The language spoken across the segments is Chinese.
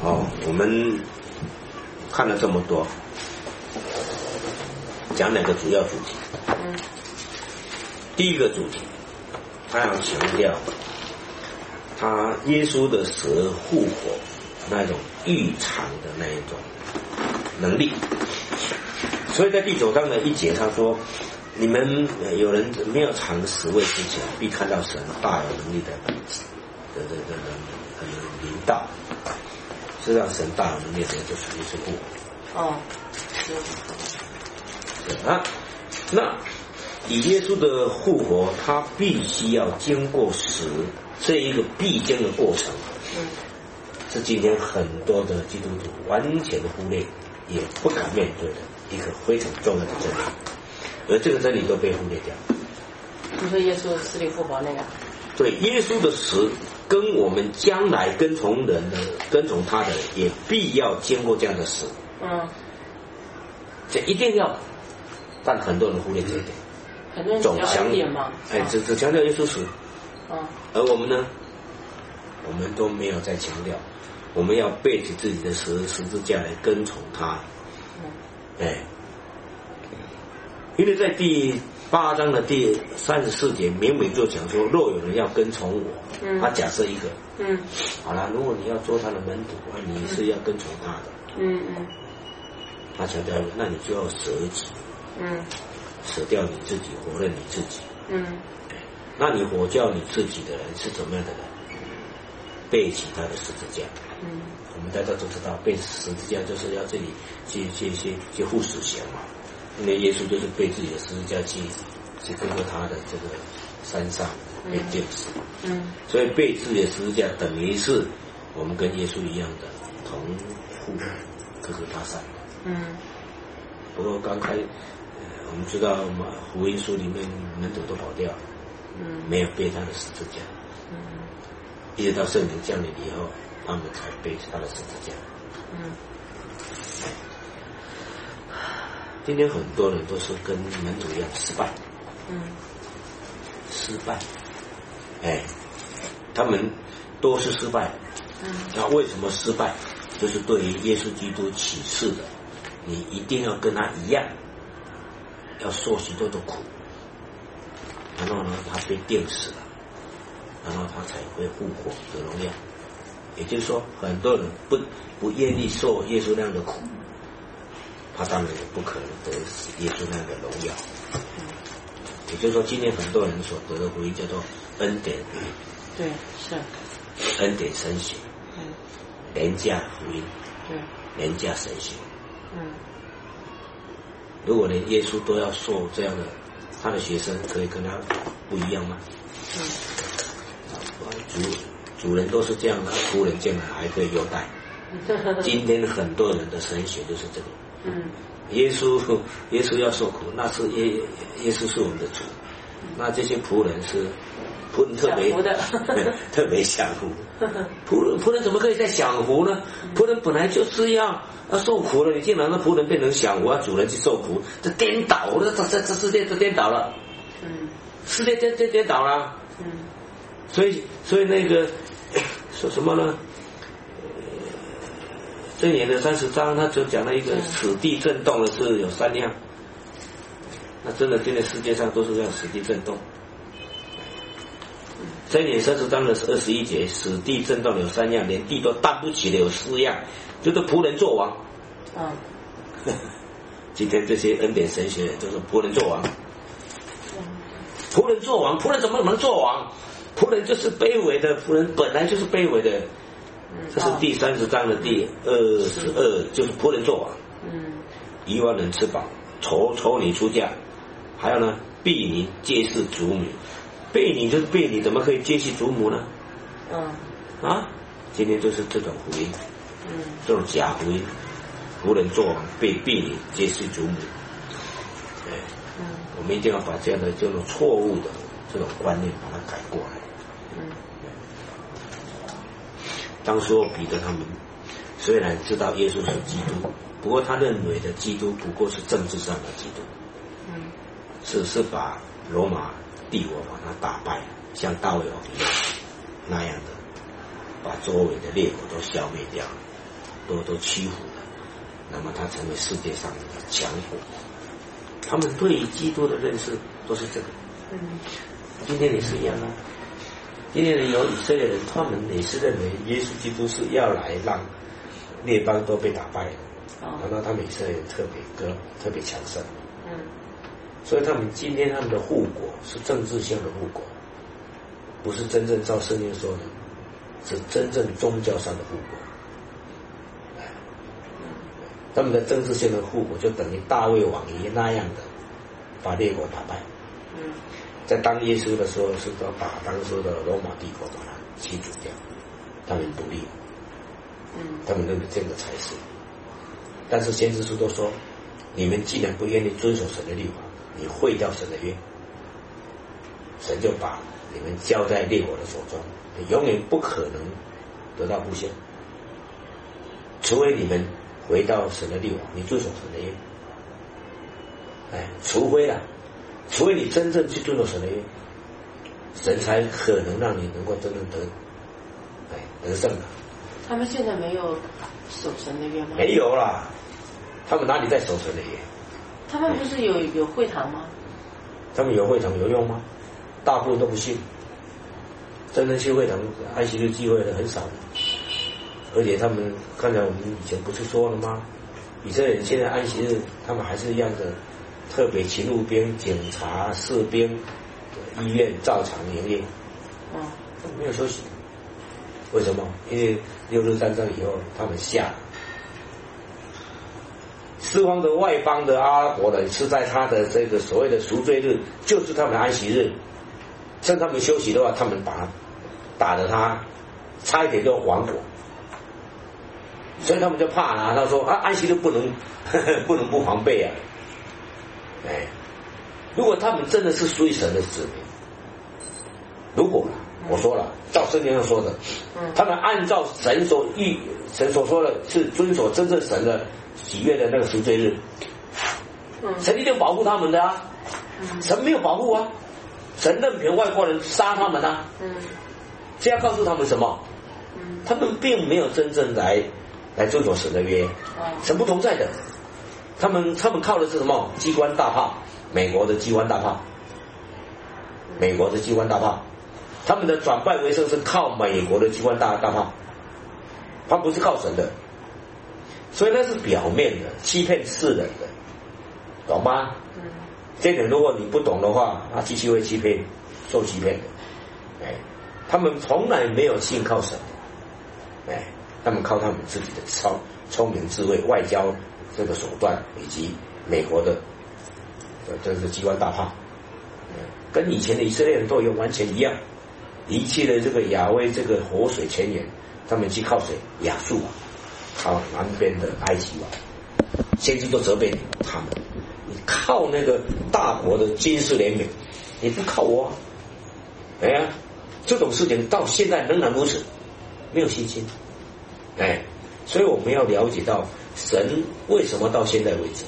我们看了这么多，讲两个主要主题。第一个主题，他要强调他耶稣的死复活那种预尝的那一种能力。所以在第9章的1节他说，你们有人没有尝死味之前，必看到神大有能力的临到。实际上神大有能力的就是耶稣复活。那以耶稣的复活，他必须要经过死这一个必经的过程，是今天很多的基督徒完全的忽略，也不敢面对的一个非常重要的真理，而这个真理都被忽略掉。 你说耶稣死里复活那个？ 对，耶稣的死跟我们将来跟从他的也必要经过这样的死。这一定要，但很多人忽略这一点。 很多人只要恩典嘛， 只强调耶稣死。而我们呢，我们都没有再强调，我们要背起自己的十字架来跟从他。因为在第8章的第34节明明就讲说，若有人要跟从我，他假设一个，好了，如果你要做他的门徒，你是要跟从他的，他强调，那你就要舍己，舍掉你自己，活认你自己，那你活叫你自己的人是怎么样的人？背起他的十字架，我们大家都知道，背十字架就是要这里去付死刑嘛。因为耶稣就是背自己的十字架去跟着他的这个山上被钉死，所以背自己的十字架等于是我们跟耶稣一样的同负各个巴山。不过刚开我们知道福音书里面门徒都跑掉了，没有背他的十字架，一直到圣灵降临以后，他们才背他的十字架。今天很多人都是跟门徒一样失败，失败，他们都是失败。那为什么失败？就是对于耶稣基督启示的，你一定要跟他一样，要受许多的苦，然后呢，他被钉死了，然后他才会复活得荣耀。也就是说，很多人不愿意受耶稣那样的苦，他当然也不可能得耶稣那样的荣耀。也就是说，今天很多人所得的福音叫做恩典， 对，是恩典神学，廉价福音，廉价神学。如果连耶稣都要受这样的，他的学生可以跟他不一样吗？主人都是这样的，仆人进来还可以优待。今天很多人的神学就是这个。耶稣要受苦，那是耶稣是我们的主，那这些仆人特别享福。仆人怎么可以再享福呢？仆人本来就是要受苦了，你竟然让仆人变成享福，主人去受苦，这颠倒了，这世界就颠倒了。世界颠倒了。所以那个说什么呢？箴言的30章，他就讲了一个此地震动的是有3样。那真的，现在世界上都是这样，此地震动。箴言30章的21节，此地震动有3样，连地都担不起的有4样，就是仆人做王。今天这些恩典神学就是仆人做王。仆人做王，仆人怎么能做王？仆人就是卑微的，仆人本来就是卑微的。这是第30章的第22，就是仆人做王。亿万人吃饱，筹你出价。还有呢，婢女皆是主母。婢女就是婢女，怎么可以接续主母呢？今天就是这种福音，这种假福音，仆人做王，婢女皆是主母。我们一定要把这样的这种错误的这种观念把它改过来。当时彼得他们虽然知道耶稣是基督，不过他认为的基督不过是政治上的基督，是把罗马帝国把它打败，像大卫王一样那样的，把周围的列国都消灭掉， 都屈服了，那么他成为世界上的强国。他们对于基督的认识都是这个。今天也是一样啊。今天有以色列人，他们也是认为耶稣基督是要来让列邦都被打败的，然后他们以色列人特别强盛。所以他们今天他们的护国是政治性的护国，不是真正照圣经说的，是真正宗教上的护国。他们的政治性的护国就等于大卫王爷那样的把列国打败。在当耶稣的时候，是要把当时的罗马帝国把它驱逐掉，他们独立。他们认为这个才是。但是先知书都说，你们既然不愿意遵守神的律法，你毁掉神的约，神就把你们交在列国的手中，你永远不可能得到复兴，除非你们回到神的律法，你遵守神的约。除非你真正去遵守神的约，神才可能让你能够真正得胜的。 他们现在没有守神的约吗？ 没有啦，他们哪里在守神的约？ 他们不是有会堂吗？ 他们有会堂有用吗？大部分都不信。真正去会堂安息日聚会的很少的，而且他们刚才我们以前不是说了吗？以色列人现在安息日，他们还是一样的，特别勤务兵、警察、士兵、医院照常营业，没有休息。为什么？因为六日战争以后，他们下了。四方的外邦的阿拉伯人是在他的这个所谓的赎罪日，就是他们的安息日。趁他们休息的话，他们把他打得他差一点就亡国，所以他们就怕啊。他说安息日不能不防备啊。如果他们真的是属于神的子民，如果我说了，照圣经上说的，他们按照神所说的是遵守真正神的喜悦的那个赎罪日，神一定保护他们的啊。神没有保护啊，神任凭外国人杀他们啊。这要告诉他们什么？他们并没有真正来遵守神的约，神不同在的。他们靠的是什么？机关大炮，美国的机关大炮，他们的转败为胜是靠美国的机关大炮，他不是靠神的，所以那是表面的，欺骗世人的，懂吗？这点如果你不懂的话，他继续会受欺骗的。他们从来没有信靠神的，他们靠他们自己的聪明智慧、外交这个手段，以及美国的这个机关大炮，跟以前的以色列人都完全一样。离弃了这个亚威这个活水泉源，他们去靠谁？亚述啊，靠南边的埃及啊。先知都责备他们，你靠那个大国的军事联盟，你不靠我啊。这种事情到现在仍然如此，没有信心。所以我们要了解到神为什么到现在为止，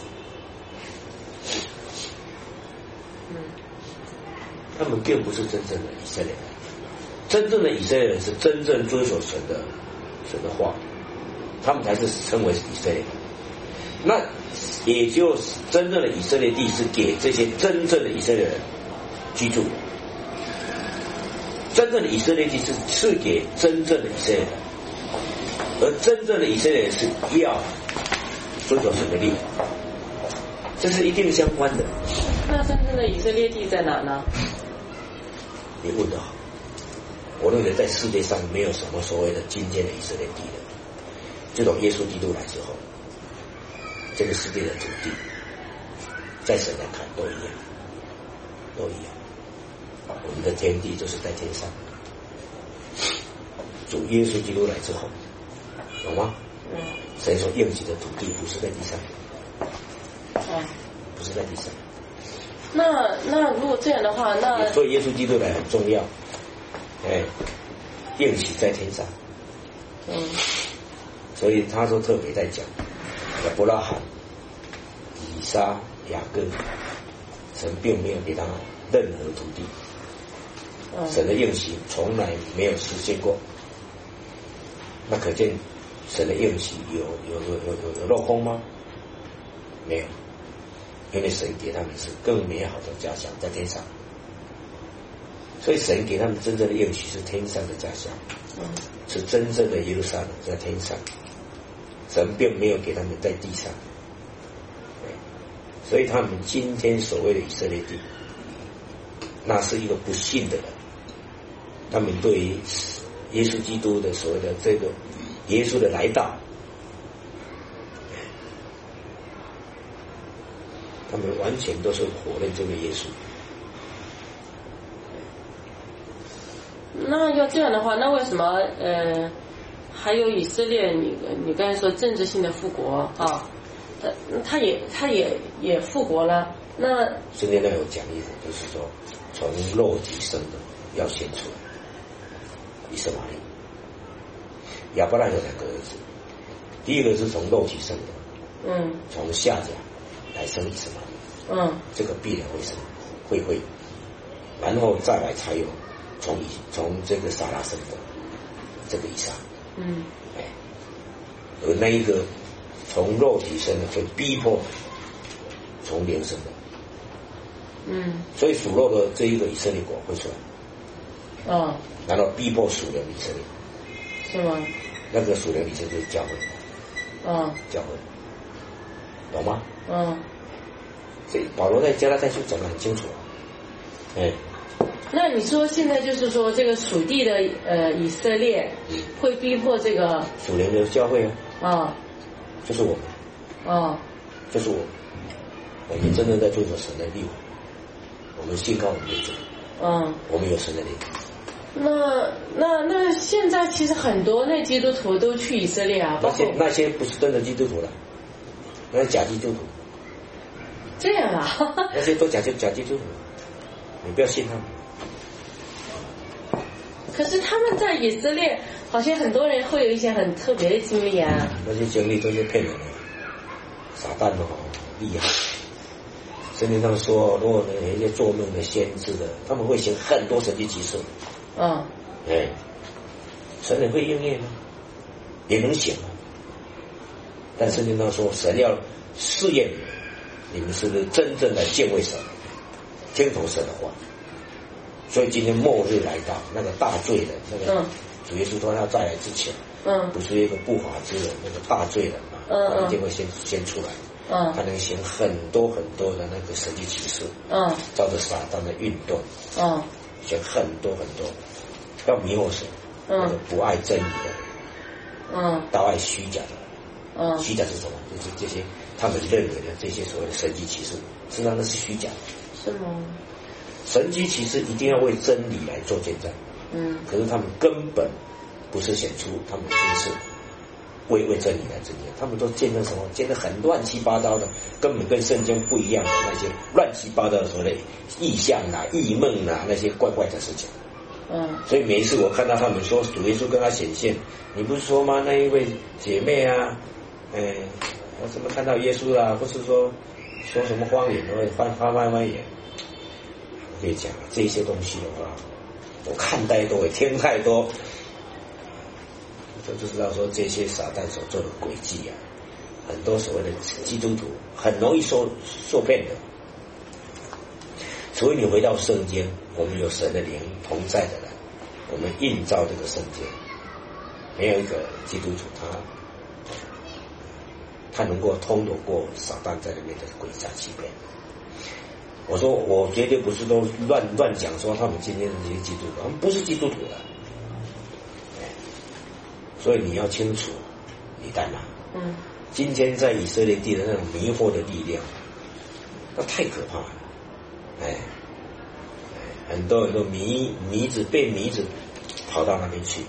他们并不是真正的以色列人。真正的以色列人是真正遵守神的话，他们才是称为以色列人。那也就是真正的以色列地是给这些真正的以色列人居住的，真正的以色列地是赐给真正的以色列人，而真正的以色列人是要遵守神的律法，这是一定相关的。 那真正的以色列地在哪呢？ 你问得好，我认为在世界上没有什么所谓的今天的以色列地的。自从耶稣基督来之后，这个世界的土地在神来看都一样。我们的天地就是在天上，主耶稣基督来之后，懂吗？神所应许的土地不是在地上，不是在地上。 那如果这样的话，那所以耶稣基督来很重要，应许在天上。所以他说特别在讲亚伯拉罕、以撒、雅各，神并没有给他任何土地，神的应许从来没有实现过。那可见神的应许有落空吗？没有，因为神给他们是更美好的家乡在天上，所以神给他们真正的应许是天上的家乡，是真正的耶路撒冷在天上，神并没有给他们在地上，所以他们今天所谓的以色列地，那是一个不信的人，他们对于耶稣基督的所谓的这个耶稣的来到，他们完全都是否认这个耶稣。 那要这样的话，那为什么还有以色列？你刚才说政治性的复国啊，他也复国了。那圣经上有讲义的，就是说从肉体生的要先出来，以色玛利。亚伯拉罕有2个儿子，第一个是从肉体生的，从夏甲来生以色玛利，这个必然会生，会，然后再来才有从这个撒拉生的这个以撒，而那一个从肉体生的就逼迫从灵生的，所以属肉的这一个以色列国会出来，然后逼迫属灵的以色列， 是吗？ 那个属灵的以色列就是教会，教会，懂吗？所以保罗在加拉太书讲得很清楚， 那你说现在就是说这个属地的以色列会逼迫这个属灵的教会啊，就是我们，就是我们真正在遵守神的律法，我们信靠我们的主，我们有神的灵。 那现在其实很多那基督徒都去以色列啊， 那些不是真的基督徒了，那是假基督徒。 这样啊？ 那些都假基督徒，你不要信他们。 可是他们在以色列，好像很多人会有一些很特别的经历啊。 那些经历都是骗人的，撒旦的厉害。圣经上说，如果有一些做梦的先知的，他们会行很多神迹奇事。神也会应验吗？也能行啊。但圣经上说，神要试验你们是不是真正的敬畏神，听从神的话。所以今天末日来到，那个大罪人，那个主耶稣说他再来之前，不是一个不法之人，那个大罪人嘛，一定会先出来。他能行很多很多的那个神迹奇事，照着撒旦的运动，行很多很多，要迷惑神，那个不爱真理的，倒爱虚假的，虚假是什么？就是这些他们认为的这些所谓的神迹奇事，实际上那是虚假的。 是吗？ 神迹奇事一定要为真理来做见证，可是他们根本不是显出他们就是为真理来证明，他们都见证什么？见证很乱七八糟的，根本跟圣经不一样的那些乱七八糟的所谓的异象啊、异梦啊那些怪怪的事情。所以每一次我看到他们说主耶稣跟他显现，你不是说吗？那一位姐妹啊，什么看到耶稣啊，或是说什么方言，或者方言。我跟你讲，这些东西的话，我看太多，听太多，就知道说这些撒旦所做的诡计啊，很多所谓的基督徒很容易受骗的。所以你回到圣经，我们有神的灵同在的人，我们映照这个圣经，没有一个基督徒他能够通得过撒旦在里面的诡诈欺骗。我说我绝对不是都乱讲说他们今天的这些基督徒，他们不是基督徒的，所以你要清楚你在哪。今天在以色列地的那种迷惑的力量，那太可怕了。很多人都被迷子跑到那边去，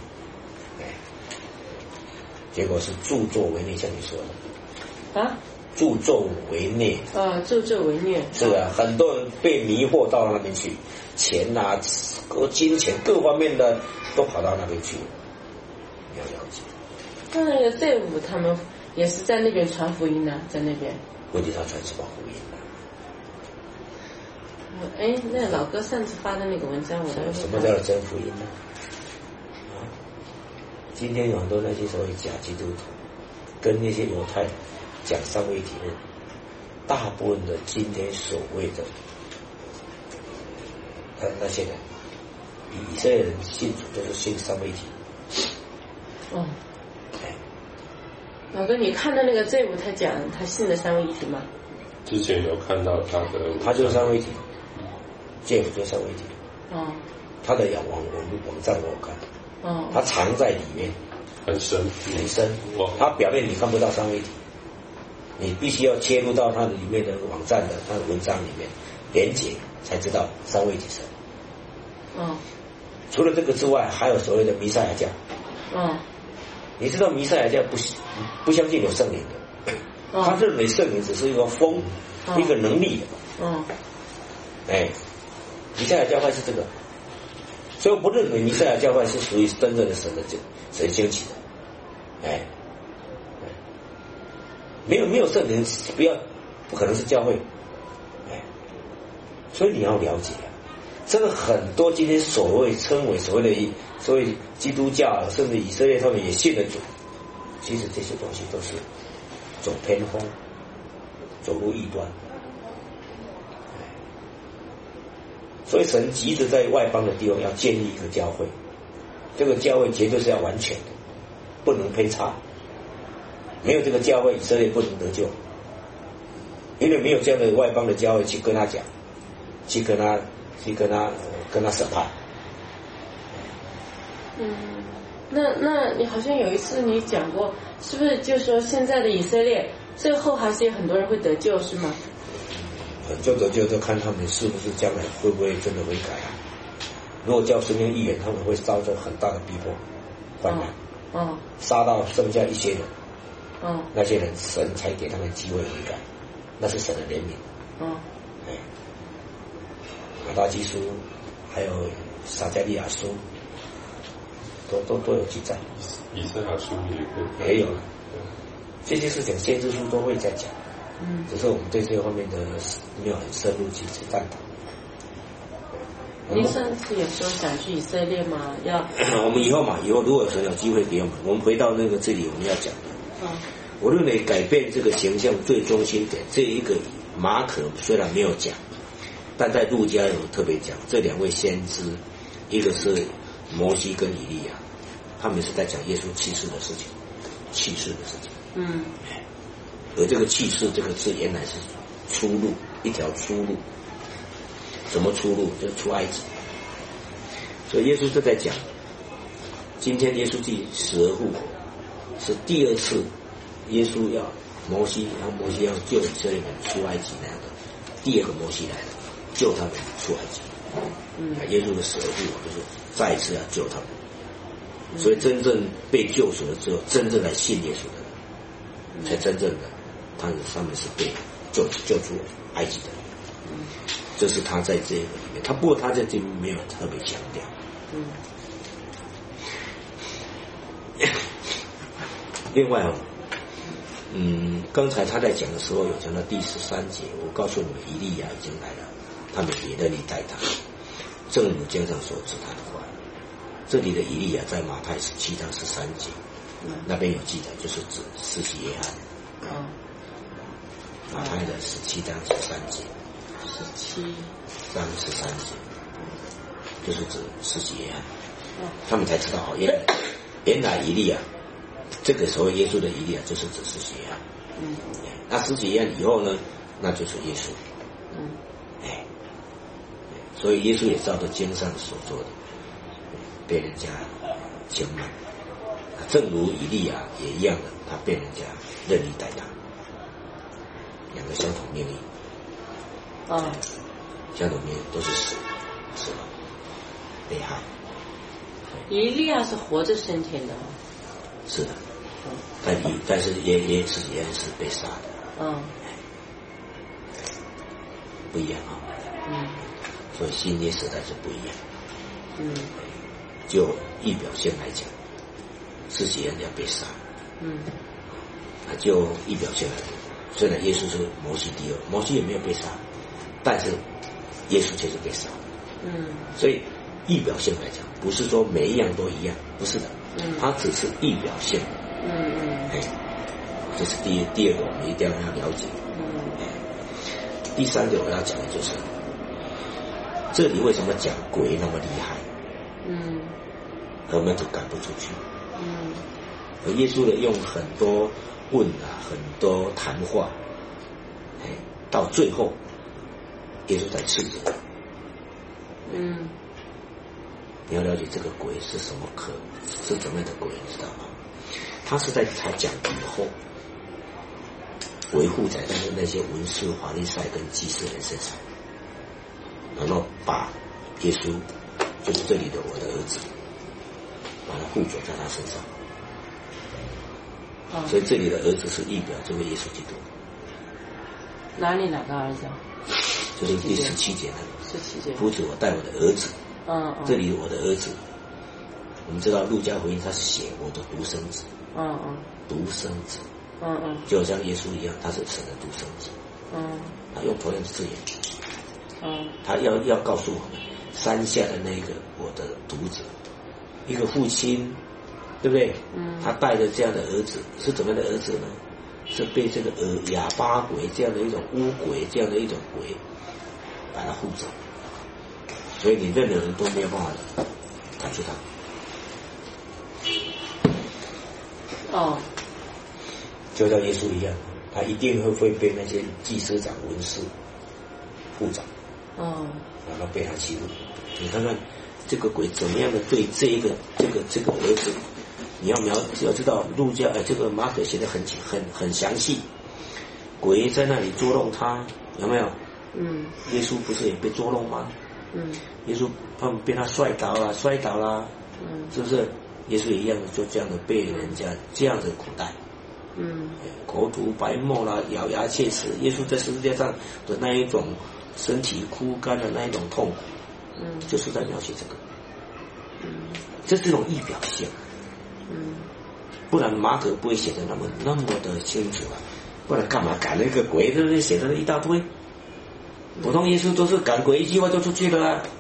结果是助纣为虐，像你说的助纣为虐助纣为虐是啊，很多人被迷惑到那边去，钱啊、金钱各方面的都跑到那边去，你要了解。 那个队伍他们也是在那边传福音呢，在那边。 问题他传什么福音呢？那老哥上次发的那个文章，我什么叫真福音呢？ 今天有很多那些所谓假基督徒，跟那些犹太讲三位一体论，大部分的今天所谓的那些人，以色列人信主都是信三位一体。 哦，老哥，你看到那个这部他讲他信的三位一体吗？ 之前有看到他就是三位一体，Jeff 就是三位一体。 哦， 他的网站我有看。哦，他藏在里面， 很深很深。他表面你看不到三位一体，你必须要切入到他的里面的网站的他的文章里面连结，才知道三位一体神。除了这个之外，还有所谓的弥赛亚教。你知道弥赛亚教不相信有圣灵的，他认为圣灵只是一个风，一个能力的。弥赛亚教派是这个，所以我不认为弥赛亚教派是属于真正的神兴起的。没有圣灵，不可能是教会。所以你要了解这个很多今天称为所谓基督教，甚至以色列他们也信了主，其实这些东西都是走偏锋，走入异端。所以神急着在外邦的地方要建立一个教会，这个教会绝对是要完全的，不能偏差。没有这个教会，以色列不能得救，因为没有这样的外邦的教会去跟他讲，去跟他审判。 那你好像有一次你讲过，是不是就说现在的以色列最后还是有很多人会得救，是吗？ 就得救就看他们是不是将来会不会真的悔改啊。如果叫生命预言，他们会遭受很大的逼迫患难，杀到剩下一些人，那些人神才给他们机会悔改，那是神的怜悯。马拉基书还有撒迦利亚书都有记载， 以赛亚书也有了，这些事情先知书都会在讲。只是我们对这方面的没有很深入去探讨。 您上次有说想去以色列吗？ 我们以后如果神有机会给我们回到这里我们要讲的。我认为改变这个形象最中心点，这一个马可虽然没有讲，但在路加有特别讲，这两位先知，一个是摩西跟以利亚，他们是在讲耶稣去世的事情。而这个去世这个字原来是出路，一条出路。怎么出路？就是出埃及。所以耶稣就在讲，今天耶稣既死而复活，是第二次耶稣摩西要救以色列人出埃及那样的第二个摩西来了，救他们出埃及。耶稣的死而复活就是再一次要救他们。所以真正被救赎了之后，真正来信耶稣的人，才真正的他们是被救出埃及的。这是他在这个里面，不过他在这边没有特别强调。另外刚才他在讲的时候有讲到第13节，我告诉你们以利亚已经来了，他们也乐意待他，正如经上所指他的话。这里的以利亚在马太17章13节，那边有记载，就是指施洗约翰。马太的17章13节，17章13节，就是指施洗约翰。他们才知道原来以利亚，这个所谓耶稣的以利亚就是指施洗约翰。那施洗约翰以后呢，那就是耶稣。所以耶稣也照着经上所说的，被人家轻慢，正如以利亚也一样的，他被人家任意待他，两个相同命运。相同命运都是死了，被害。 以利亚是活着升天的。 是的，但是也是被杀的。不一样所以新约时代是不一样。就预表性来讲，施洗约翰要被杀。就预表性来讲，虽然耶稣是摩西第二，摩西也没有被杀，但是耶稣却是被杀。所以预表性来讲，不是说每一样都一样，不是的。 它只是意表现。这是第二个，我们一定要了解。第三个我要讲的就是，这里为什么讲鬼那么厉害？而门徒赶不出去。而耶稣呢，用很多问很多谈话，到最后，耶稣才斥责。你要了解这个鬼是什么是怎么样的鬼，你知道吗？他是在才讲以后，维护在那些文士、法利赛跟祭司人身上，然后把耶稣，就是这里的我的儿子，把他护着在他身上。所以这里的儿子是意表这位耶稣基督。 哪里哪个儿子？ 就是第17节那里。 17节。 夫子，我带我的儿子。这里我的儿子，我们知道路加福音他是写我的独生子。独生子。就像耶稣一样，他是神的独生子。他用同样的字眼。他要告诉我们，山下的那个我的独子，一个父亲，对不对？他带着这样的儿子，是怎么样的儿子呢？是被这个哑巴鬼这样的一种巫鬼，这样的一种鬼，把他护着。所以你任何人都没有办法赶出他。就像耶稣一样，他一定会被那些祭司长、文士护着。然后被他欺负。你看看这个鬼怎么样的对这个儿子，你要知道路加这个马可写的很详细，鬼在那里捉弄他，有没有？耶稣不是也被捉弄吗？耶稣他们被他摔倒了，是不是？耶稣也一样的，就这样的被人家这样的苦待。口吐白沫啦，咬牙切齿。耶稣在十字架上的那一种身体枯干的那一种痛苦，就是在描写这个。这是一种意表现。不然马可不会写的那么的清楚啊，不然干嘛赶那个鬼，对不对？写的一大堆。普通耶稣都是赶鬼一句话就出去了啊。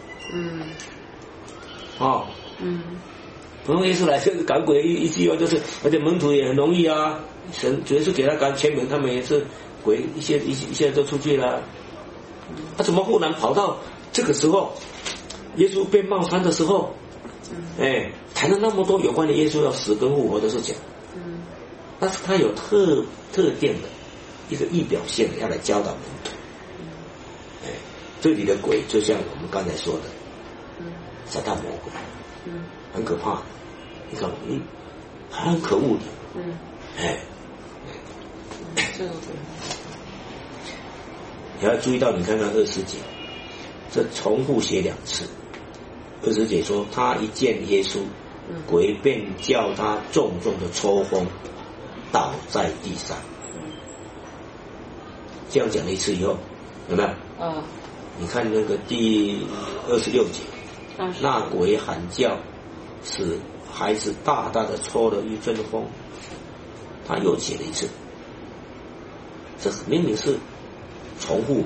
普通耶稣来就是赶鬼一句话就是，而且门徒也很容易啊。神主要是给他赶前门，他们也是鬼一下就出去了。他怎么忽然跑到这个时候，耶稣被冒犯的时候，谈了那么多有关的耶稣要死跟复活的事情，但是他有特定的一个意表现要来教导门徒。这里的鬼就像我们刚才说的，撒旦魔鬼，很可怕，你看很可恶的，你要注意到，你看看20节，这重复写2次。20节说，他一见耶稣，鬼便叫他重重的抽风，倒在地上。这样讲了一次以后，有没有？你看那个第26节，那鬼喊叫，使孩子大大的抽了一阵风。他又写了一次，这明明是重复。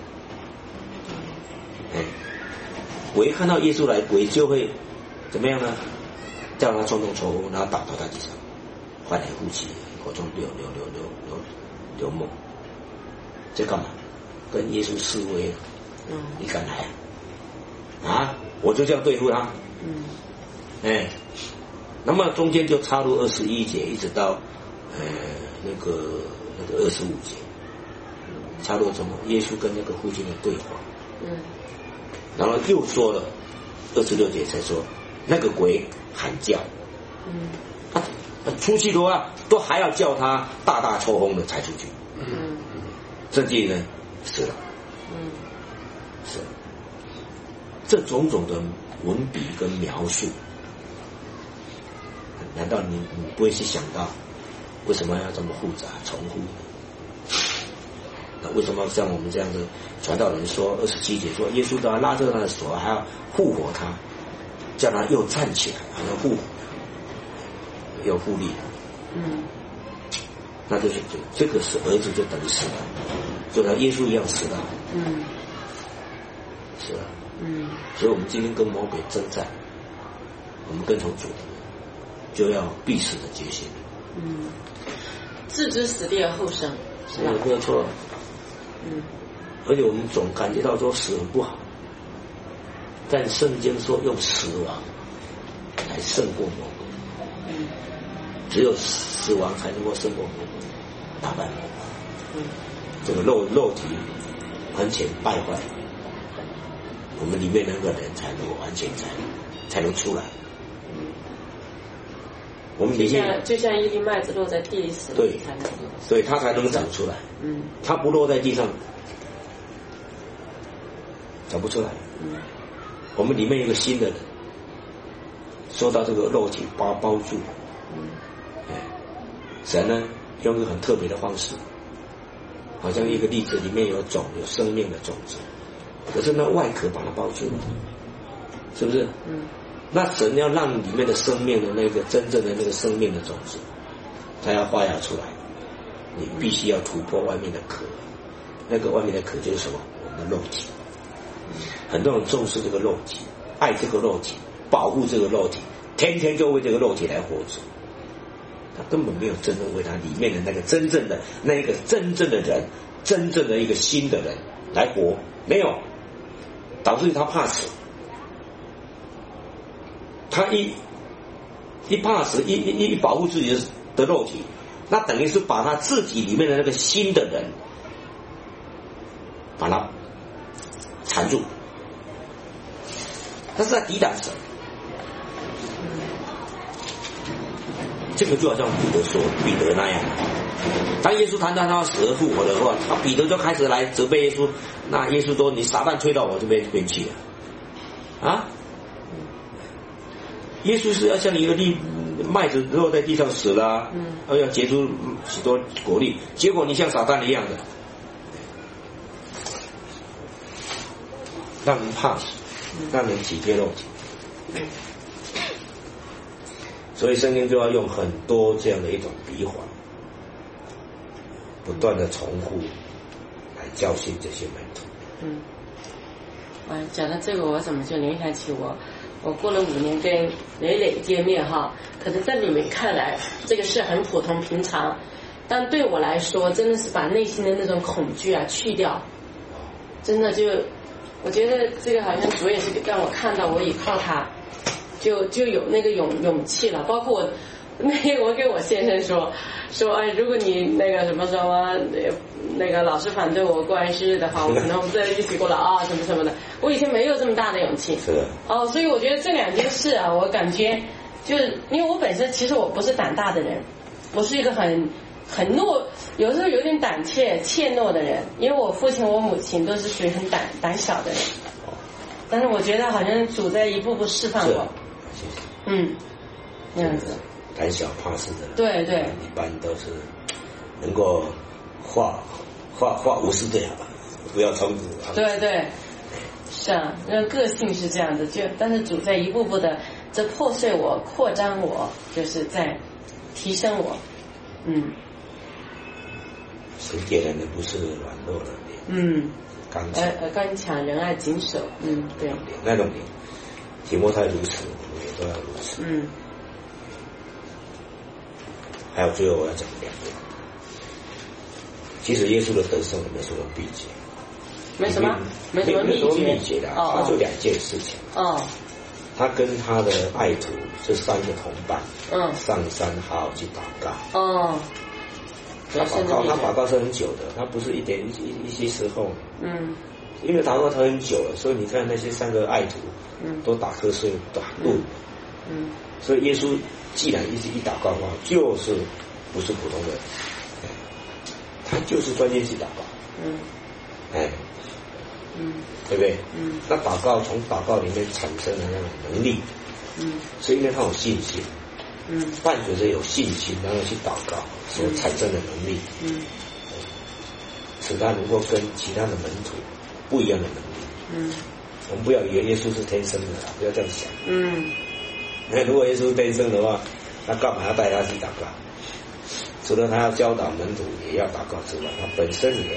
鬼看到耶稣来，鬼就会怎么样呢？叫他重重抽风，然后倒到他地上，换来呼气，口中流沫。这干嘛？跟耶稣示威了。你敢来啊？我就这样对付他。那么中间就插入21节，一直到那个25节，插入什么？耶稣跟那个父亲的对话。然后又说了26节才说那个鬼喊叫。出去的话都还要叫他大大抽风的才出去。这地呢死了。是这种种的文笔跟描述，难道你不会去想到为什么要这么复杂重复？那为什么像我们这样的传道人说27节说耶稣都要拉着他的手，还要复活他，叫他又站起来，还要复活，有复利。那就是这个是儿子就等于死了，就像耶稣一样死了。是吧？所以我们今天跟魔鬼征战，我们跟从主的， 就要必死的决心。 置之死地而后生，是吧？ 没有错。而且我们总感觉到说死很不好，但圣经说用死亡来胜过魔鬼。只有死亡才能够胜过魔鬼，打败魔鬼。这个肉体完全败坏，我们里面那个人才能够完全才能出来。我们里面就像一粒麦子落在地里死了， 对，所以它才能长出来。它不落在地上，长不出来。我们里面有一个新的人，受到这个肉体包住。神呢，用一个很特别的方式，好像一个粒子里面有生命的种子，可是那外壳把它包住了，是不是？那神要让里面的生命的那个真正的那个生命的种子，它要发芽出来，你必须要突破外面的壳。那个外面的壳就是什么？我们的肉体。很多人重视这个肉体，爱这个肉体，保护这个肉体，天天就为这个肉体来活着。他根本没有真正为他里面的那个真正的人，真正的一个新的人来活，没有，导致他怕死。他一怕死，一保护自己的肉体，那等于是把他自己里面的那个新的人，把他缠住，他是在抵挡神。这个就好像彼得那样，当耶稣谈到他要死而复活的话，彼得就开始来责备耶稣。那耶稣说：“你撒旦推到我这边去了。”啊，耶稣是要像一个麦子落在地上死了，要结出许多果粒，结果你像撒旦一样的，让人怕死，让人体贴肉体。所以圣经就要用很多这样的一种比划，不断的重复来教训这些门徒。 讲到这个，我怎么就联想起我过了5年跟磊磊见面哈，可是在你们看来这个事很普通平常，但对我来说真的是把内心的那种恐惧去掉，真的就我觉得这个好像主也是让我看到我依靠他。就有那个勇气了，包括我跟我先生说，如果你那个什么那个老是反对我过安息日的话，我可能不在一起过了什么什么的。我以前没有这么大的勇气。 是。 所以我觉得这2件事我感觉就是因为我本身其实我不是胆大的人，我是一个很懦，有时候有点胆怯懦的人，因为我父亲我母亲都是属于很胆小的人。但是我觉得好像主在一步步释放我。那样子。 胆小怕事的人， 对， 一般都是能够话无事最好，不要冲突。 对，是啊，那个性是这样的，但是主在一步步的这破碎我、扩张我，就是在提升我。 神给人的不是软弱的脸， 刚强、仁爱、谨守，对， 那种脸，提摩太如此，我们也都要如此。还有最后我要讲2点，其实耶稣的得胜没什么秘诀， 没什么秘诀的，他就2件事情。他跟他的爱徒这3个同伴，上山好好去祷告。他祷告是很久的，他不是一些时候。因为祷告他很久了，所以你看那些3个爱徒，都打瞌睡、打盹。所以耶稣既然一祷告的话，就是不是普通的，他就是专业去祷告。对不对？那从祷告里面产生的那种能力，是因为他有信心。伴随着有信心，然后去祷告所产生的能力，使他能够跟其他的门徒不一样的能力。我们不要以为耶稣是天生的，不要这样想。如果耶稣天生的话，那干嘛要带他去祷告？除了他要教导门徒也要祷告之外，他本身也要。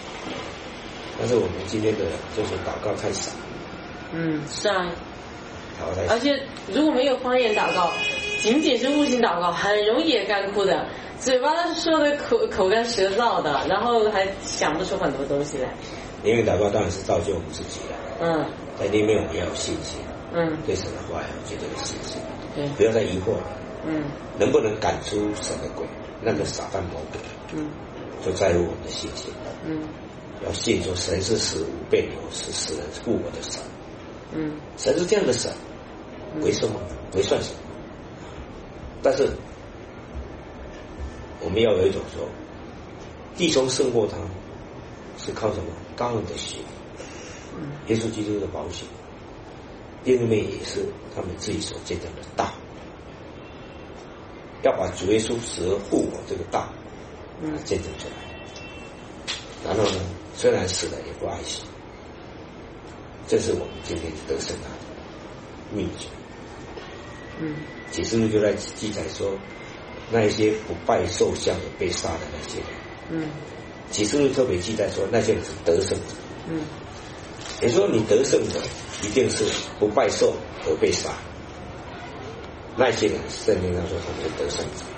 但是我们今天的就是祷告太少。 是啊。 而且如果没有方言祷告，仅仅是悟性祷告，很容易也干枯的，嘴巴说的口干舌燥的，然后还想不出很多东西来。 灵命祷告当然是造就我们自己了。在里面我们要有信心。对神的话要有绝对的信心。对，不要再疑惑了。能不能赶出神的鬼？那个撒旦魔鬼。就在乎我们的信心。要信说神是使无变有，是使人复活的神。神是这样的神，为什么？为算什么？但是我们要有一种说，弟兄胜过他，是靠什么？刚恩的血，耶稣基督的宝血，弟兄们也是他们自己所见证的道，要把主耶稣死而复活这个道，见证出来。然后呢，虽然死了也不爱惜，这是我们今天得胜的秘诀。启示录就在记载说，那一些不拜兽像的被杀的那些人。启示录特别记载说，那些人是得胜者。也说你得胜的一定是不拜兽而被杀，那些人圣经上说他们是得胜者。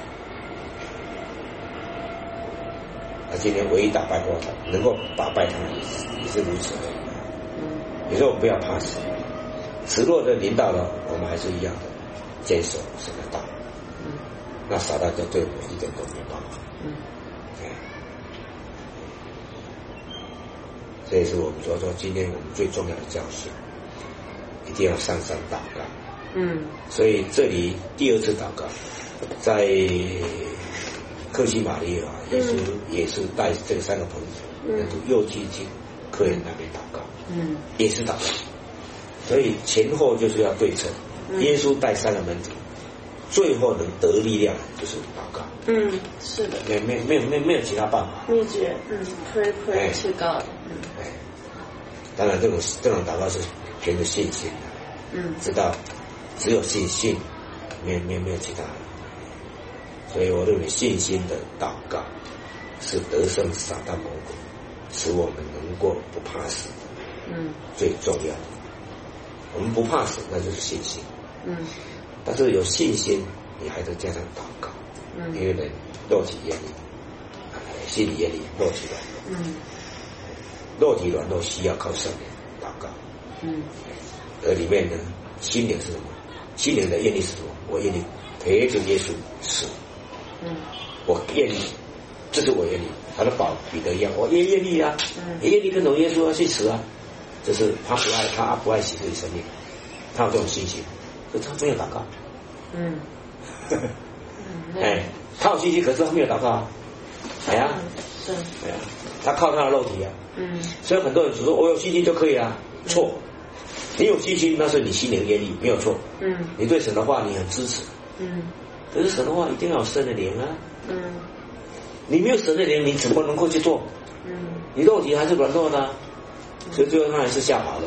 今天唯一打败过他，能够打败他们也是如此而已。也说我们不要怕死，死若的临到了，我们还是一样的坚守神的道。那撒旦就对我们一点都没办法。这也是我们说今天我们最重要的教训，一定要上山祷告。所以这里第二次祷告，在克西玛利亚，耶稣也是带这3个朋友，又去科研那边祷告，也是祷告。所以前后就是要对称。耶稣带3个门徒，最后能得力量就是祷告。 是的， 没有其他办法。 秘诀，pray to God。 当然这种祷告是凭着信心的。知道只有信心，没有其他的。所以我认为信心的祷告是得胜撒旦魔鬼，使我们能够不怕死。最重要的，我们不怕死，那就是信心。但是有信心，你还得加上祷告。因为人肉体严厉，心理严厉，肉体软弱。肉体软弱需要靠圣灵祷告。而里面呢，心灵是什么？心灵的愿力是什么？我愿意陪着耶稣死。我愿意，这是我愿意。他的彼得一样，我也愿意啊，也愿意跟从耶稣去死啊。这是他不爱惜自己生命，他有这种信心，可是他没有祷告。他有信心，可是他没有祷告啊。他靠他的肉体啊。所以很多人只说我有信心就可以啊，错。你有信心，那是你心灵愿意，没有错。你对神的话你很支持。可是神的话一定要有神的灵啊。你没有神的灵，你怎么能够去做？你肉体还是软弱的，所以最后他还是吓跑的。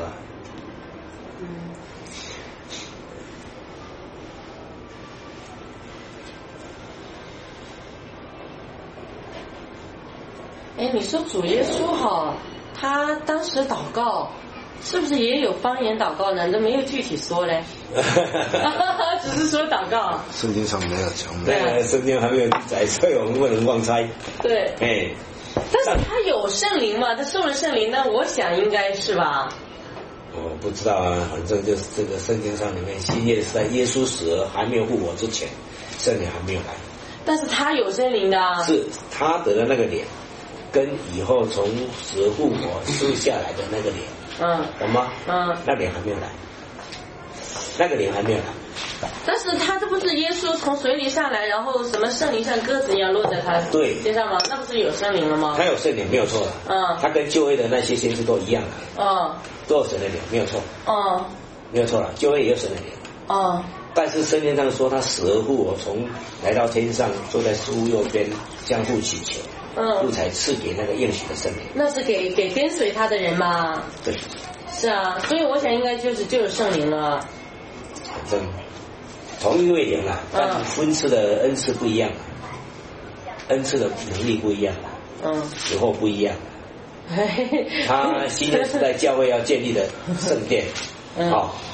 你说主耶稣他当时祷告是不是也有方言祷告呢？都没有具体说嘞。只是说祷告。 圣经上没有讲。 对，圣经还没有记载，所以我们不能妄猜。 对。但是他有圣灵嘛？他受了圣灵，那我想应该是吧。 我不知道啊，反正就是这个圣经上里面，新约是在耶稣死而还没有复活之前，圣灵还没有来。但是他有圣灵的啊。是他得的那个脸，跟以后从死而复活生下来的那个脸。懂吗？那脸还没有来，那个脸还没有来。 但是他这不是耶稣从水里上来，然后什么圣灵像鸽子一样落在他身上吗？那不是有圣灵了吗？ 他有圣灵没有错的。他跟旧约的那些先知都一样的。都有神的灵没有错。没有错了，旧约也有神的灵。但是圣经上说他死而复活，从来到天上坐在父右边相互祈求。父才赐给那个应许的圣灵，那是给跟随他的人嘛？对，是啊，所以我想应该就有圣灵了。反正同一位灵啊，但是分赐的恩赐不一样，恩赐的能力不一样，时候不一样。他新约时代教会要建立的圣殿，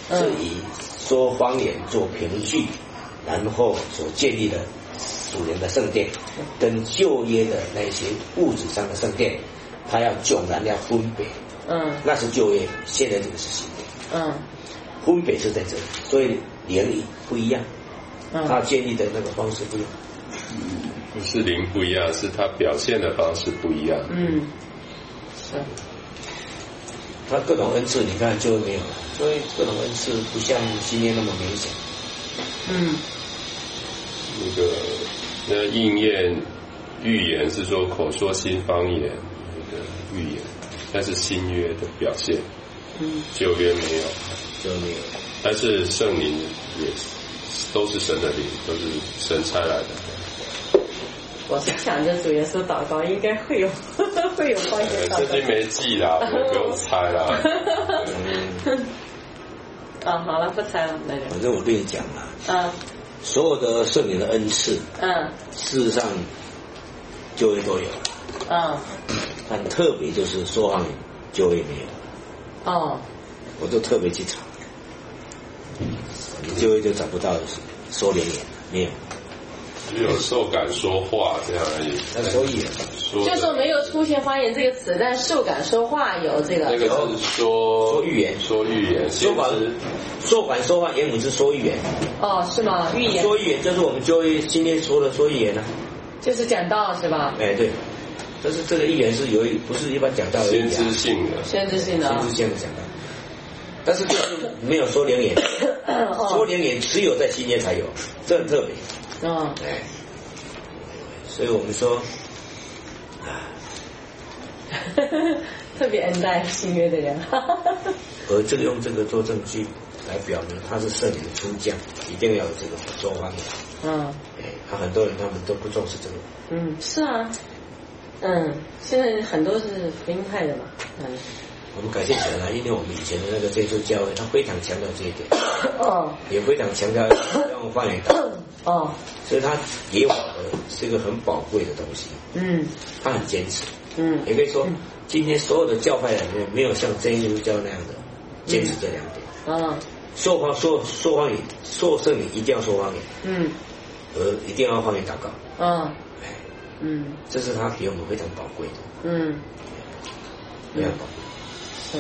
是以说方言做凭据，然后所建立的属灵的圣殿，跟旧约的那些物质上的圣殿，它要迥然要分别。那是旧约，现在这个是新约。分别是在这里，所以灵里不一样，它建立的那个方式不一样。 不是灵不一样，是它表现的方式不一样。 是。 它各种恩赐，你看就没有了，所以各种恩赐不像新约那么明显。 那应验预言是说口说新方言那个预言，但是新约的表现，旧约没有，但是圣灵也都是神的灵，都是神差来的。 我是想着主耶稣祷告应该会有方言祷告。 圣经没记啦，不用猜啦。 好了，不猜了，那就。 反正我对你讲了。所有的圣灵的恩赐，事实上旧约都有。但特别就是说方言，旧约没有。我就特别去查，旧约就找不到说灵言，没有。 只有受感说话这样而已。 那说语言， 就说没有出现方言这个词，但受感说话有这个。 那个是说预言， 说预言， 受感说话原文是说预言。 是吗？预言。 说预言就是我们就会今天说的说预言呢。 就是讲道是吧？ 对。但是这个预言是不是一般讲道而已。 先知性的讲道。但是就是没有说灵言，说灵言只有在新约才有，这很特别。所以我们说， 特别恩待新约的人。 而这个用这个做证据来表明他是圣灵出降，一定要有这个说方言。很多人他们都不重视这个。 是啊。现在很多是福音派的嘛。 我们感谢神啊，因为我们以前的那个这所教会，他非常强调这一点。也非常强调用方言祷告。所以他给我的是一个很宝贵的东西。他很坚持。也可以说，今天所有的教派里面没有像真耶稣教那样的坚持这两点。说方言，说圣灵一定要说方言。而一定要方言祷告。这是他给我们非常宝贵的。非常宝贵。 是。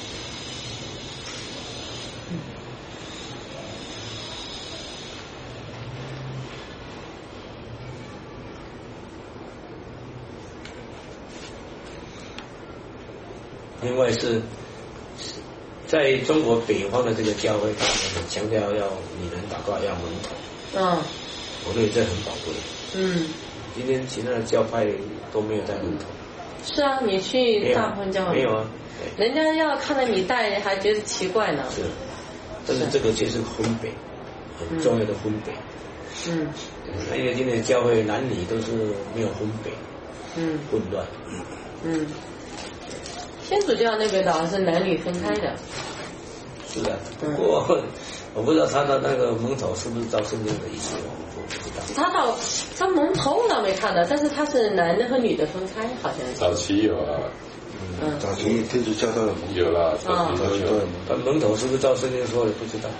另外是在中国北方的这个教会，他们很强调要你能祷告要蒙头。我认为这很宝贵。今天其他的教派都没有在蒙头。 是啊，你去大部分教会没有啊。 人家要看到你戴还觉得奇怪呢。 是，但是这个就是分别，很重要的分别。因为今天的教会男女都是没有分别。混乱。 天主教那边好像是男女分开的。 是的，不过我不知道他的那个蒙头是不是照圣经的意思，我不知道。 他蒙头我倒没看到，但是他是男的和女的分开，好像是。 早期有啊。 早期天主教都有啦，早期都有。 但蒙头是不是照圣经说的不知道。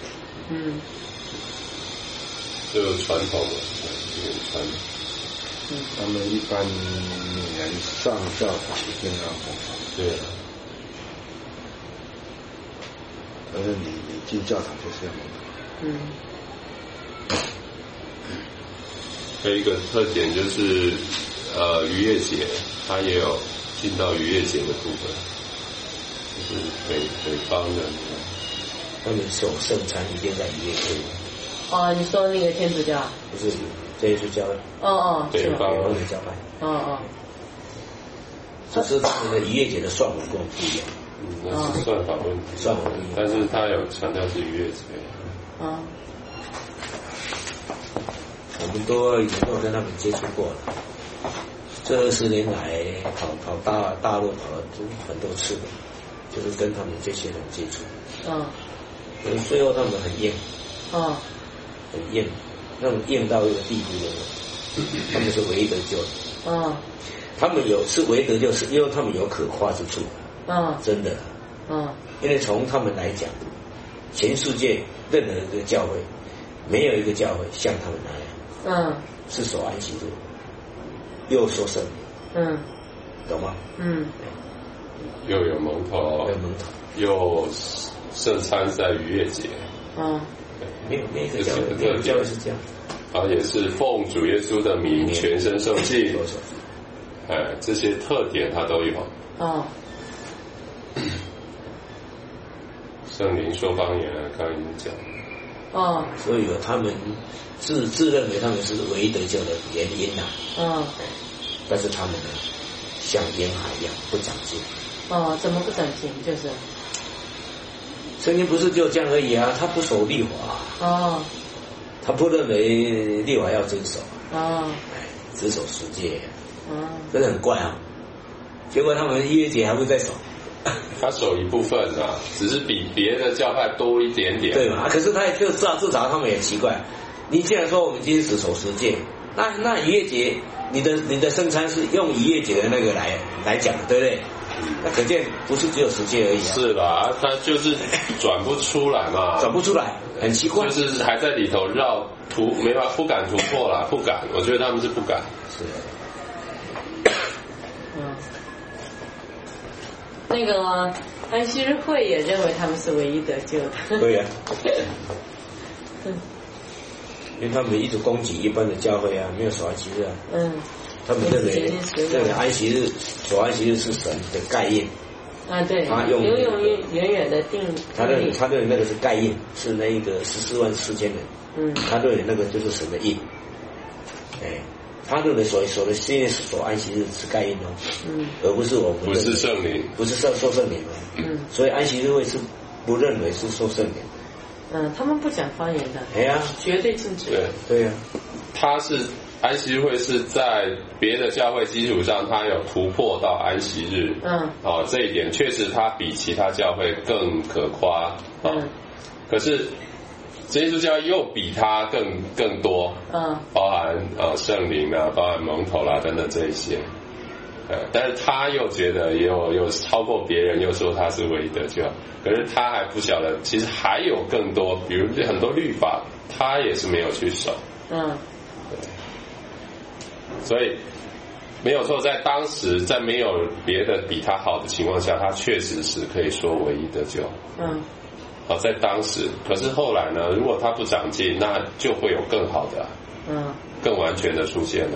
就传统的，传统。 他们一般女人上教堂一定要蒙头。 对。 而且你进教堂就是要蒙头。 还有一个特点就是，逾越节，它也有进到逾越节的部分，就是北方的。 他们守圣餐一定在逾越节。 你说那个天主教？ 不是，这也是教会。 北方的教派。只是他们的逾越节的算法跟我们不一样。 那是算法问题。 算法不一样。 但是他有强调是逾越节。 我们都以前都跟他们接触过了，这20年来跑大陆跑了很多次了，就是跟他们这些人接触。最后他们很硬。很硬，那种硬到一个地步的，他们是唯一得救的。他们是唯一得救，是因为他们有可夸之处。真的。因为从他们来讲， 全世界任何一个教会，没有一个教会像他们那样，是守安息日，又说圣灵，懂吗？ 又有蒙头，又圣餐在逾越节， 没有那个教会是这样， 也是奉主耶稣的名全身受祭，这些特点他都有。圣灵说方言，刚刚已经讲。 所以他们自认为他们是唯一得救的原因但是他们呢，像婴孩一样不长进。 怎么不长进？就是圣经不是就这样而已啊，他不守律法。他不认为律法要遵守。只守十诫。真的很怪啊。结果他们逾越节还不在守。 他守一部分只是比别的教派多一点点。 对嘛？可是他就至少他们也奇怪，你既然说我们今天只守十诫，那逾越节你的圣餐是用逾越节的那个来讲，对不对？那可见不是只有十诫而已是啦，他就是转不出来嘛， 转不出来，很奇怪， 就是还在里头绕没法不敢突破啦，不敢，我觉得他们是不敢。 是。 那个安息日会也认为他们是唯一得救的。 对呀。因为他们一直攻击一般的教会没有守安息日他们认为安息日守安息日是神的盖印对，永远的定。 他认为那个是盖印，是那一个144000人。他认为那个就是神的印。他认为守现在守安息日是盖印而不是我们不是圣灵， 不是受圣灵所以安息日会是不认为是受圣灵。 他们不讲方言的。绝对禁止。 对呀。 他是安息日会是在别的教会基础上，他有突破到安息日。这一点确实他比其他教会更可夸。可是耶稣教又比他更多，包含圣灵包含蒙头等等这一些，但是他又觉得又超过别人，又说他是唯一得救，可是他还不晓得，其实还有更多，比如很多律法，他也是没有去守，所以没有错，在当时在没有别的比他好的情况下，他确实是可以说唯一得救。在当时，可是后来呢？如果他不长进，那就会有更好的，更完全的出现了。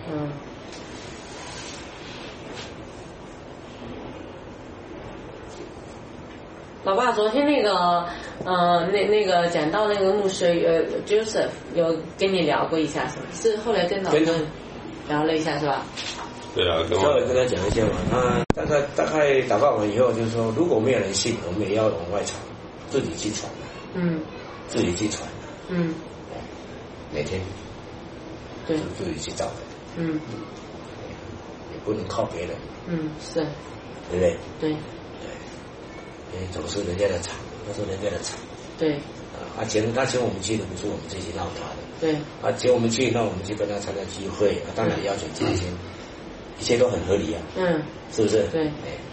老爸，昨天那个讲到那个牧师Joseph 有跟你聊过一下，是后来跟老师聊了一下是吧？ 对啊， 稍微跟他讲一下嘛。大概祷告完以后，就是说，如果没有人信，我们也要往外传。自己去传，自己去传，每天，对，自己去找的，也不能靠别人， 是， 对不对？ 对， 因为总是人家的场，那是人家的场， 对， 他请我们去的，不是我们自己闹他的， 对， 请我们去，那我们去跟他参加聚会，当然要求这些，一切都很合理是不是？ 对。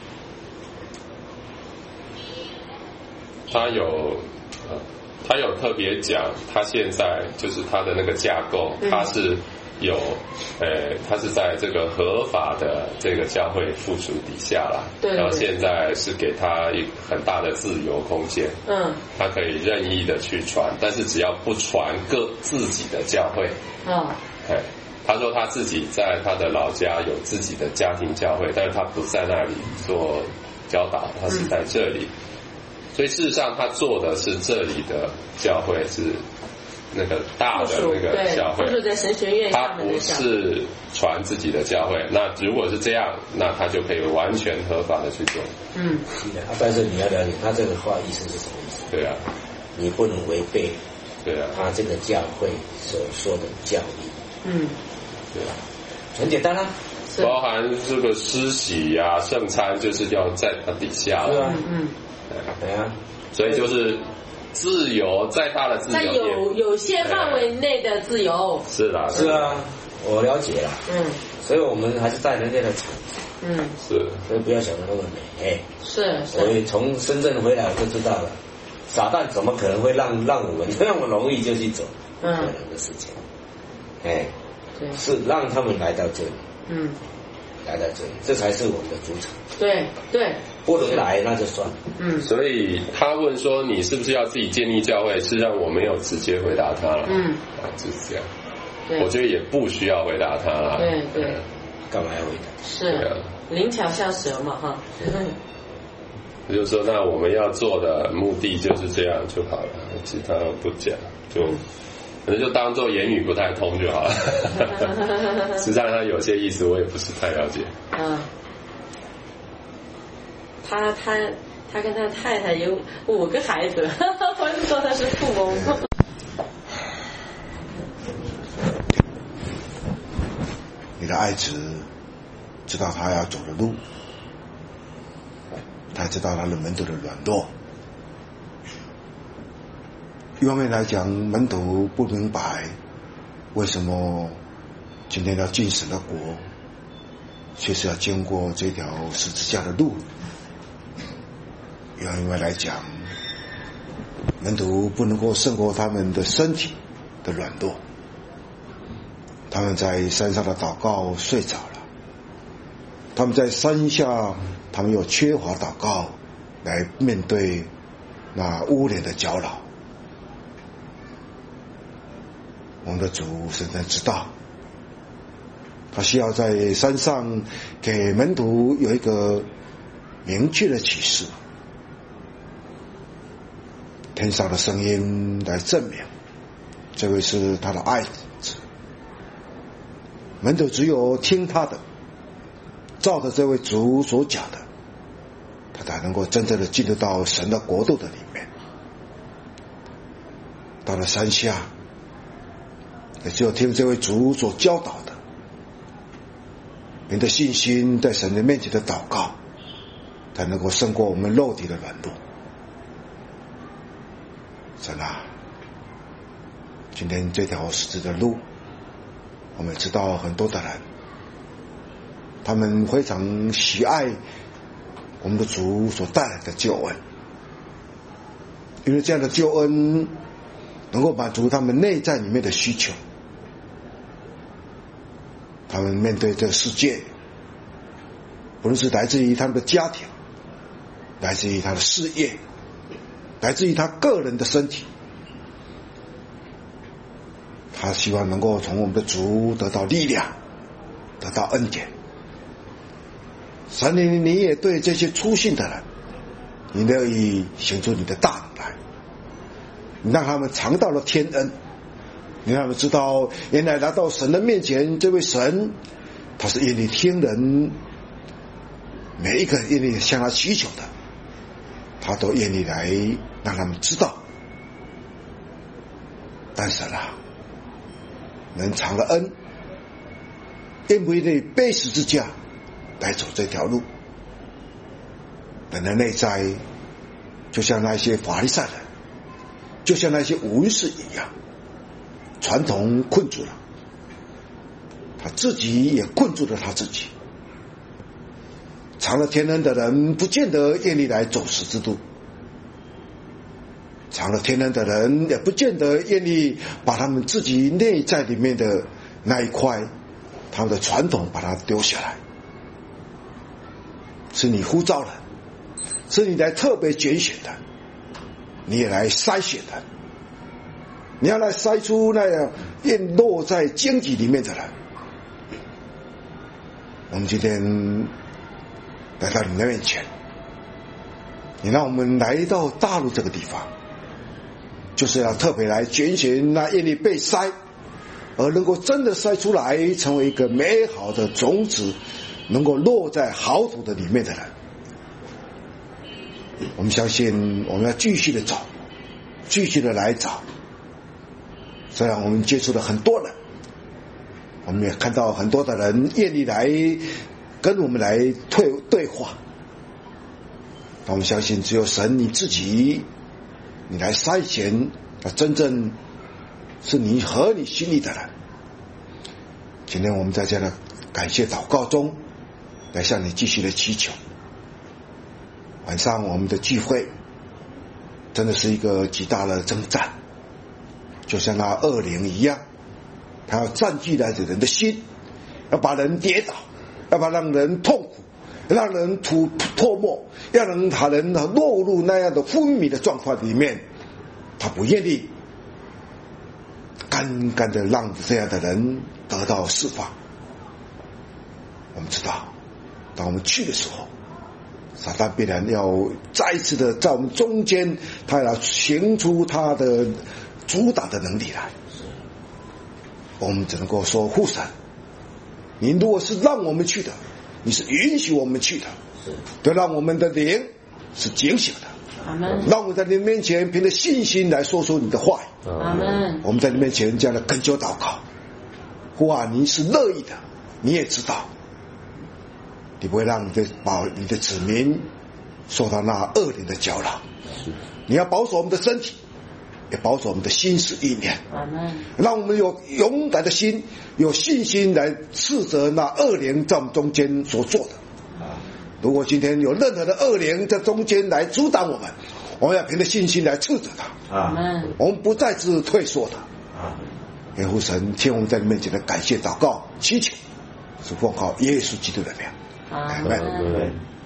他有特别讲，他现在就是他的那个架构，他是有他是在这个合法的这个教会附属底下啦，然后现在是给他一很大的自由空间，他可以任意的去传，但是只要不传自己的教会，他说他自己在他的老家有自己的家庭教会，但是他不在那里做教导，他是在这里。所以事实上他做的是这里的教会，是那个大的那个教会， 在神学院他不是传自己的教会。那如果是这样，那他就可以完全合法的去做。 但是你要了解他这个话意思是什么意思？ 对啊， 你不能违背他这个教会所说的教义。 对啊， 很简单包含这个施洗圣餐就是要在他底下了。 对啊， 所以就是自由，再大的自由， 在有限范围内的自由。 是啦， 是啊，我了解了。所以我们还是在人家的场。 是， 所以不要想得那么美。 是。 我从深圳回来我就知道了， 撒旦怎么可能会让我们那么容易就去走不可能的事情？对，是让他们来到这里，来到这里，这才是我们的主场。 对， 不能来那就算了。 所以他问说你是不是要自己建立教会，实际上我没有直接回答他了。就是这样。我觉得也不需要回答他了。 对， 干嘛要回答？ 是灵巧像蛇嘛哈。 就是说，那我们要做的目的就是这样就好了，其他不讲，就可能就当做言语不太通就好了。实际上他有些意思我也不是太了解。 他跟他太太有5个孩子，我就说他是富翁。 你的爱子知道他要走的路，他知道他的门徒的软弱。一方面来讲，门徒不明白为什么今天要进神的国，却是要经过这条十字架的路。因为来讲，门徒不能够胜过他们的身体的软弱。他们在山上的祷告睡着了，他们在山下，他们又缺乏祷告来面对那污脸的搅扰。我们的主深深知道，他需要在山上给门徒有一个明确的启示，天上的声音来证明这位是他的爱子。门徒只有听他的，照着这位主所讲的，他才能够真正的进入到神的国度的里面。到了山下，也只有听这位主所教导的，你的信心在神的面前的祷告，才能够胜过我们肉体的软弱。神啊，今天这条十字的路，我们知道很多的人，他们非常喜爱我们的主所带来的救恩，因为这样的救恩能够满足他们内在里面的需求。他们面对这个世界，不论是来自于他们的家庭，来自于他的事业，来自于他个人的身体，他希望能够从我们的主得到力量，得到恩典。神你也对这些初信的人，你乐意行出你的大能来，你让他们尝到了天恩，你让他们知道原来来到神的面前，这位神他是愿意听人，每一个愿意向他祈求的，他都愿意来让他们知道。但是能尝了恩，愿不愿意背十字架来走这条路？人的内在就像那些法利赛人，就像那些文士一样，传统困住了他自己，也困住了他自己。尝了天恩的人不见得愿意来走十字路，尝了天恩的人也不见得愿意把他们自己内在里面的那一块，他们的传统把它丢下来。是你呼召的，是你来特别拣选的，你也来筛选的，你要来筛出那样愿落在荆棘里面的人。我们今天来到你的面前，你让我们来到大陆这个地方，就是要特别来拣选那愿意被筛，而能够真的筛出来成为一个美好的种子，能够落在好土的里面的人。我们相信我们要继续的找，继续的来找。虽然我们接触了很多人，我们也看到很多的人愿意来跟我们来对话，但我们相信只有神你自己，你来筛选那真正是你合你心意的人。今天我们在这样的感谢祷告中来向你继续的祈求。晚上我们的聚会真的是一个极大的征战，就像那恶灵一样，他要占据来的人的心，要把人跌倒，要把让人痛苦，让人吐沫，要能把人落入那样的昏迷的状况里面。他不愿意干干的让这样的人得到释放。我们知道，当我们去的时候，撒旦必然要再一次的在我们中间，他要行出他的阻挡的能力来。我们只能够说，父神，你如果是让我们去的，你是允许我们去的，就让我们的灵是警醒的。让我们在你面前凭着信心来说出你的话语。我们在你面前这样的恳求祷告，父啊，你是乐意的，你也知道，你不会让你的子民受到那恶灵的搅扰。你要保守我们的身体，也保守我们的心思意念。让我们有勇敢的心，有信心来斥责那恶灵在我们中间所做的。如果今天有任何的恶灵在中间来阻挡我们，我们要凭着信心来斥责他。我们不再是退缩的。耶父神，听我们在你面前的感谢祷告祈求，是奉靠耶稣基督的名。阿门。